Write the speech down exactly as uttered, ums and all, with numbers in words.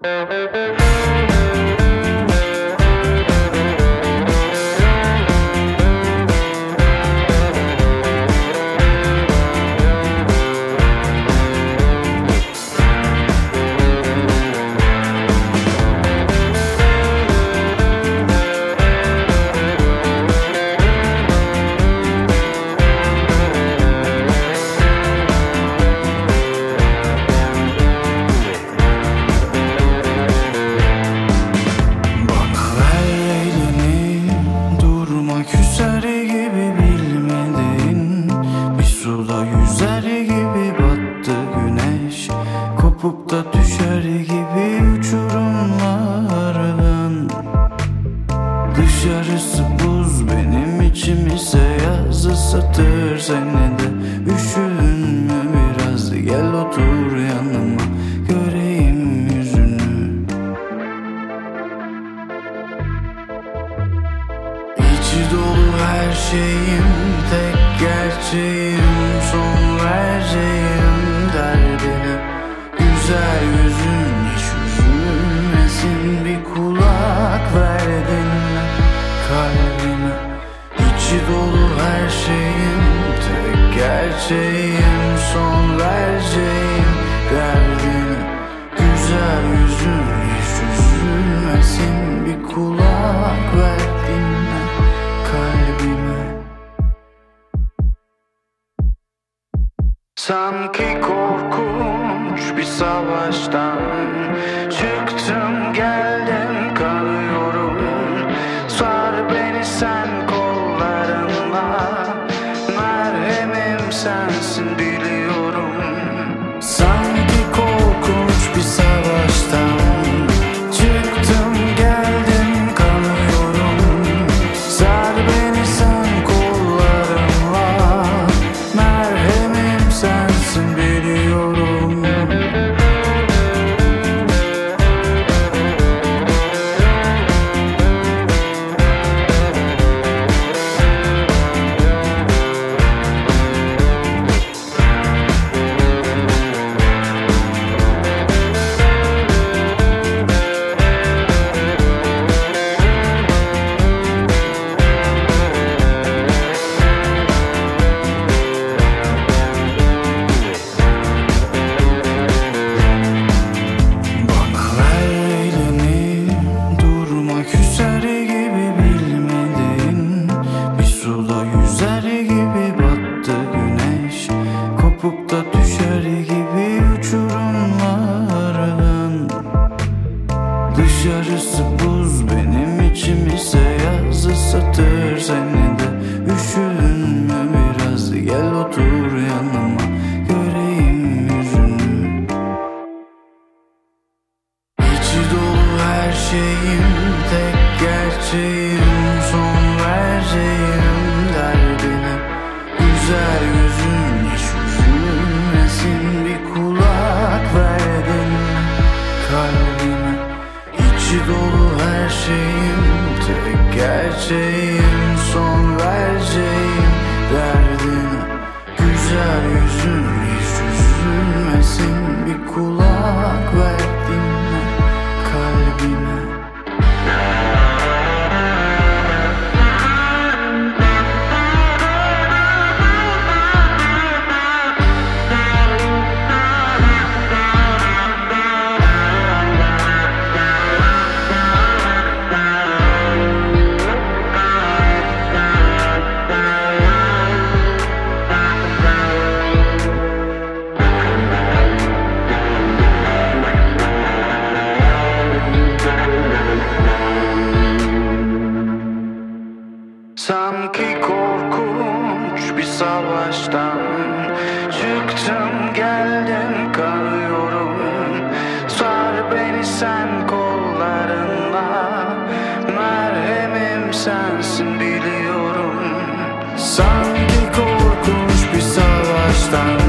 Kopup da düşer gibi uçurumlardan. Dışarısı buz, benim içim ise yaz ısıtır seni de. Üşüdün mü biraz, gel otur yanıma, göreyim yüzünü. İçi dolu her şeyim, tek gerçeğim, son vereceğim derdine. Güzel yüzün hiç üzülmesin, bir kulak verdin kalbime. İçi dolu her şeyim, tek gerçeğim, son vereceğim derdine. Güzel yüzün hiç üzülmesin, bir kulak verdin kalbime. Sanki korkunç bir savaştan çıktım, geldim, kalıyorum. Sar beni sen kollarınla, merhemim sensin biliyorum. Sanki korkunç bir savaştan çıktım, geldim, kalıyorum. Sar beni sen kollarınla, merhemim sensin biliyorum. Kopup da düşer gibi uçurumlardan. Dışarısı buz, benim içim ise yaz ısıtır seni de. Üşüdün mü biraz, gel otur yanıma, göreyim yüzünü. İçi dolu her şeyim, tek gerçeğim, son vereceğim derdine. Güzel yüzün hiç üzülmesin, bir kulak verdin kalbime. İçi dolu her şeyim, tek gerçeğim, son vereceğim derdine. Güzel yüzün hiç üzülmesin, bir kulak verdin kalbime. Sanki korkunç bir savaştan çıktım, geldim, kalıyorum. Sar beni sen kollarınla, merhemim sensin biliyorum. Sanki korkunç bir savaştan